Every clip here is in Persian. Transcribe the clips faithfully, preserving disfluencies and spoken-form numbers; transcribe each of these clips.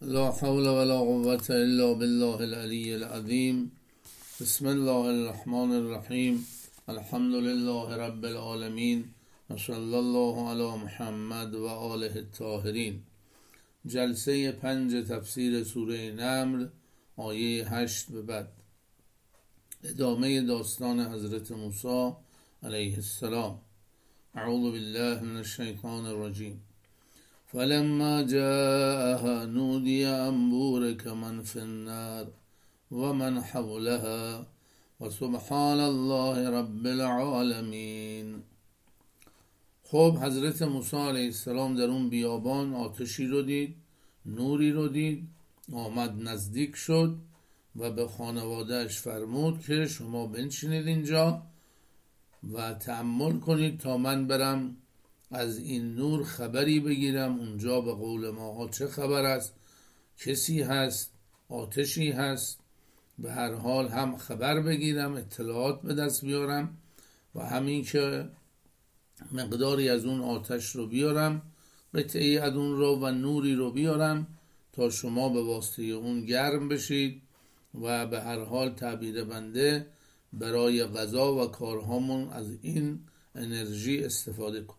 لا حول ولا قوة الا بالله العلی العظیم. بسم الله الرحمن الرحیم. الحمد لله رب العالمین و صلی الله علی محمد و آله الطاهرین. جلسه پنج تفسیر سوره نمل، آیه هشت به بعد، ادامه داستان حضرت موسی علیه السلام. اعوذ بالله من الشیطان الرجیم. فلما جاءها نودي أن بورك من في النار ومن حولها وسبحان الله رب العالمین. خب حضرت موسی علیه السلام در اون بیابان آتشی رو دید، نوری رو دید، آمد نزدیک شد و به خانوادهش فرمود که شما بنشینید اینجا و تأمل کنید تا من برم از این نور خبری بگیرم. اونجا به قول ما چه خبر است؟ کسی هست؟ آتشی هست؟ به هر حال هم خبر بگیرم، اطلاعات به دست بیارم و همین که مقداری از اون آتش رو بیارم، قطعی از اون رو و نوری رو بیارم تا شما به واسطه اون گرم بشید و به هر حال تعبیر بنده برای غذا و کارهامون از این انرژی استفاده کن.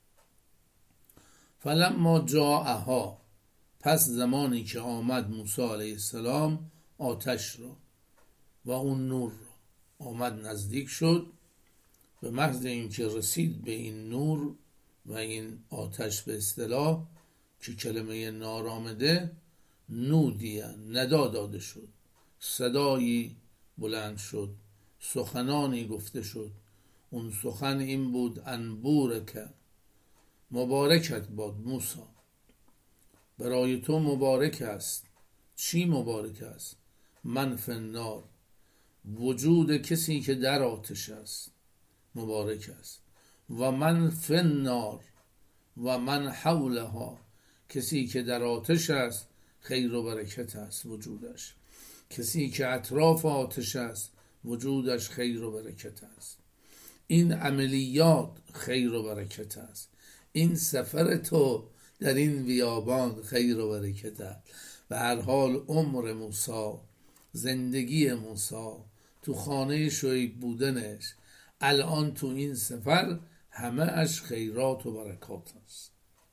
فلما جاءها، پس زمانی که آمد موسی علیه السلام آتش رو و اون نور رو، آمد نزدیک شد، به محض اینکه رسید به این نور و این آتش، به اصطلاح که کلمه نار آمده، نودیه، ندا داده شد، صدایی بلند شد، سخنانی گفته شد. اون سخن این بود: انبورک، مبارکت باد موسی، برای تو مبارک است. چی مبارک است؟ من فی النار، وجود کسی که در آتش است مبارک است. و من فی النار و من حولها، کسی که در آتش است خیر و برکت است وجودش. کسی که اطراف آتش است وجودش خیر و برکت است. این عملیات خیر و برکت است. این سفر تو در این بیابان خیر و برکت است. به هر حال عمر موسی، زندگی موسی، تو خانه شعیب بودنش، الان تو این سفر همه اش خیرات و برکات است.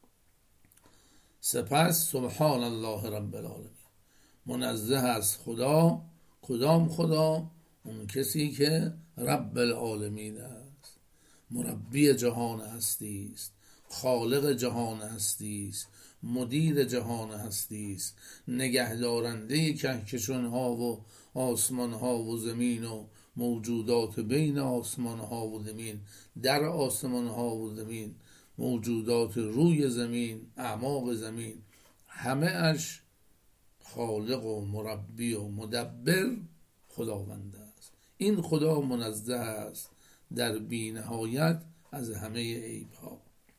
سپس سبحان الله رب العالمین، منزه از خدا. کدام خدا؟ اون کسی که رب العالمین است، مربی جهان هستی است، خالق جهان هستی است، مدیر جهان هستی است، نگهدارنده کهکشان ها و آسمان ها و زمین و موجودات بین آسمان ها و زمین، در آسمان ها و زمین، موجودات روی زمین، اعماق زمین، همه اش خالق و مربی و مدبر خداوند است. این خدا منزه است در بی نهایت از همه عیب ها.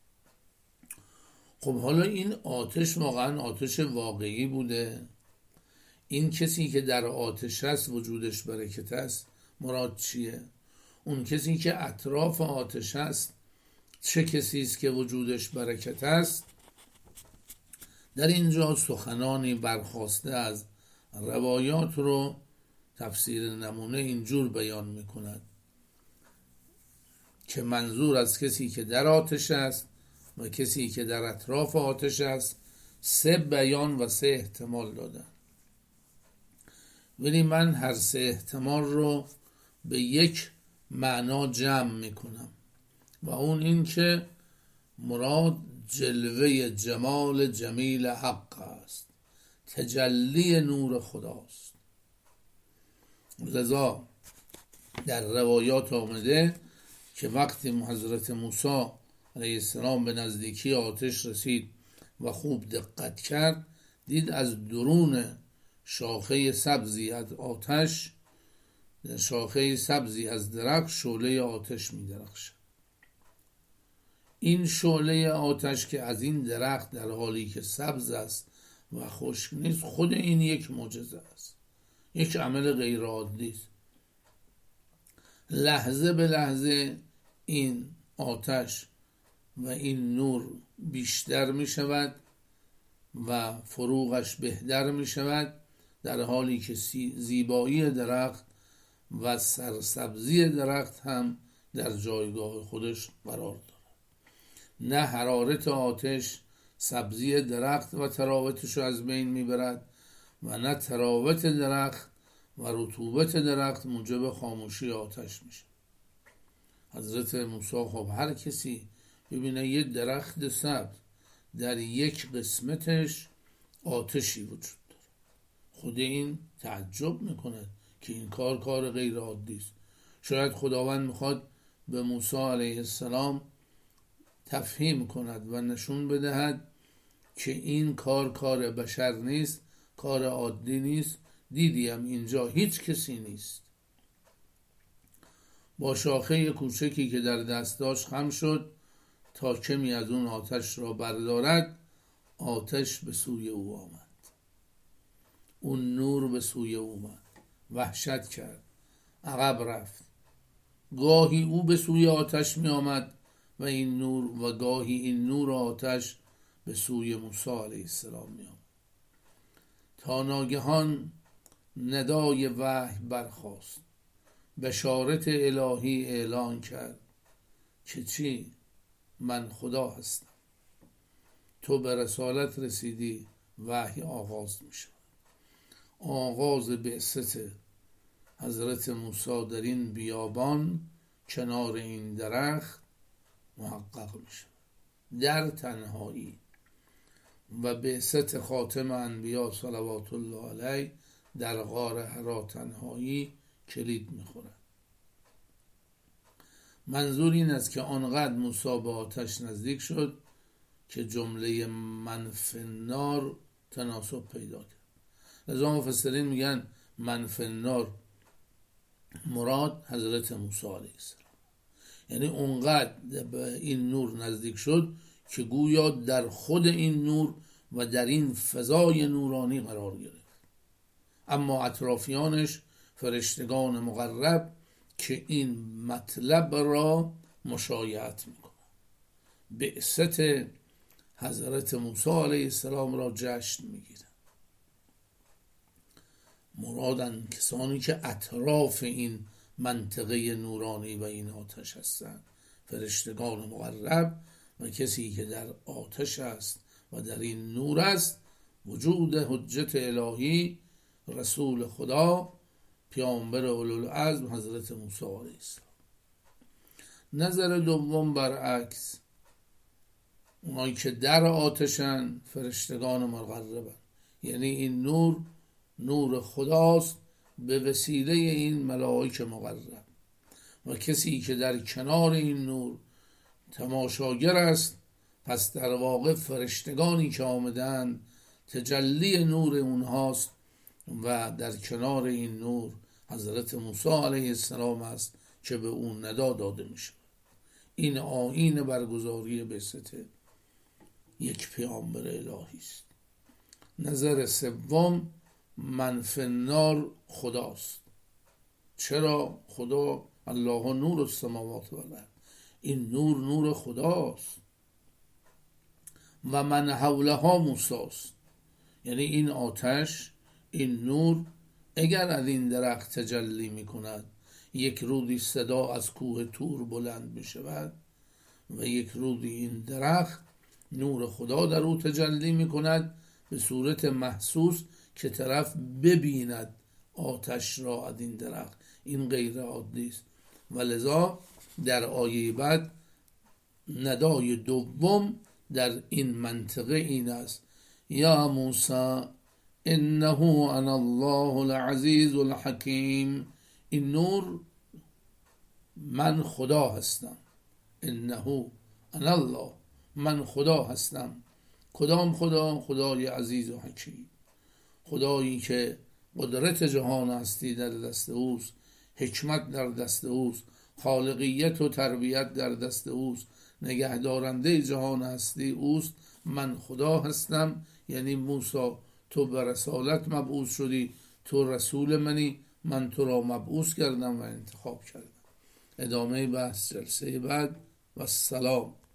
خب حالا این آتش واقعا آتش واقعی بوده؟ این کسی که در آتش است وجودش برکت است مراد چیه؟ اون کسی که اطراف آتش است چه کسی است که وجودش برکت است؟ در اینجا سخنانی برخواسته از روایات رو تفسیر نمونه اینجور بیان میکند که منظور از کسی که در آتش است و کسی که در اطراف آتش است سه بیان و سه احتمال دادن، ولی من هر سه احتمال رو به یک معنا جمع میکنم و اون این که مراد جلوه جمال جمیل حق است، تجلی نور خداست. لذا در روایات آمده که وقتی حضرت موسی علیه السلام به نزدیکی آتش رسید و خوب دقت کرد، دید از درون شاخه سبزی از آتش، شاخه سبزی از درخت، شعله آتش می درخشد. این شعله آتش که از این درخت در حالی که سبز است و خشک نیست، خود این یک معجزه است، یک عمل غیر عادی است. لحظه به لحظه این آتش و این نور بیشتر می شود و فروغش بهتر می شود، در حالی که زیبایی درخت و سرسبزی درخت هم در جایگاه خودش قرار دارد. نه حرارت آتش سبزی درخت و تراوتش رو از بین میبرد و نه تراوت درخت و رطوبت درخت موجب خاموشی آتش میشه. حضرت موسی خب هر کسی ببینه یه درخت سبز در یک قسمتش آتشی وجود داره، خود این تعجب میکنه که این کار کار غیر عادی است. شاید خداوند میخواد به موسی علیه السلام تفهیم کند و نشون بدهد که این کار کار بشر نیست، کار عادی نیست. دیدیم اینجا هیچ کسی نیست. با شاخه کوچکی که در دست داشت خم شد تا کمی از اون آتش را بردارد. آتش به سوی او آمد، اون نور به سوی او آمد، وحشت کرد، عقب رفت. گاهی او به سوی آتش می آمد و این نور و گاهی این نور و آتش به سوی موسی علیه السلام می آمد. تا ناگهان ندای وحی برخاست، بشارت الهی اعلان کرد که چی؟ من خدا هستم. تو به رسالت رسیدی. وحی آغاز می شود. آغاز بعثت حضرت موسی در این بیابان کنار این درخت محقق می شود در تنهایی، و بعثت خاتم انبیا صلوات الله علیه در غار حرا تنهایی کلید می خورد. منظور این است که آنقدر موسی به آتش نزدیک شد که جمله من فی النار تناسب پیدا کرد. لذا مفسرین میگن من فی النار مراد حضرت موسی علیه السلام، یعنی اونقدر به این نور نزدیک شد که گویا در خود این نور و در این فضای نورانی قرار گرفت. اما اطرافیانش فرشتگان مقرب که این مطلب را مشایعت میکنند، بعثت حضرت موسی علیه السلام را جشن میگیرند. مرادن کسانی که اطراف این منطقه نورانی و این آتش هستند، فرشتگان مقرب و کسی که در آتش است و در این نور است. وجود حجت الهی، رسول خدا، پیامبر اولوالعزم حضرت موسی علیه السلام. نظر دوم برعکس، اونایی که در آتشن فرشتگان مقربن، یعنی این نور نور خداست به وسیله این ملائک مقرب، و کسی که در کنار این نور تماشاگر است، پس در واقع فرشتگانی که آمدن تجلی نور اونهاست و در کنار این نور حضرت موسی علیه السلام است که به اون ندا داده میشه. این آیین برگزاری بعثت یک پیامبر الهی است. نظر سوم، من فی النار خداست. چرا؟ خدا الله نور السماوات و الارض، این نور نور خداست و من حولها موسی است، یعنی این آتش، این نور اگر از این درخت تجلی می کند، یک رودی صدا از کوه طور بلند می شود و یک رودی این درخت نور خدا در او تجلی می کند به صورت محسوس که طرف ببیند آتش را از این درخت. این غیر عادی است و لذا در آیه بعد ندای دوم در این منطقه این است: یا موسی انه انا الله العزیز الحکیم. این نور من خدا هستم، انه انا الله، من خدا هستم. کدام خدا؟ خدای عزیز و حکیم، خدایی که قدرت جهان هستی در دست اوست، حکمت در دست اوست، خالقیت و تربیت در دست اوست، نگهدارنده جهان هستی اوست. من خدا هستم، یعنی موسی تو به رسالت مبعوث شدی، تو رسول منی، من تو را مبعوث کردم و انتخاب کردم. ادامه بحث جلسه بعد و السلام.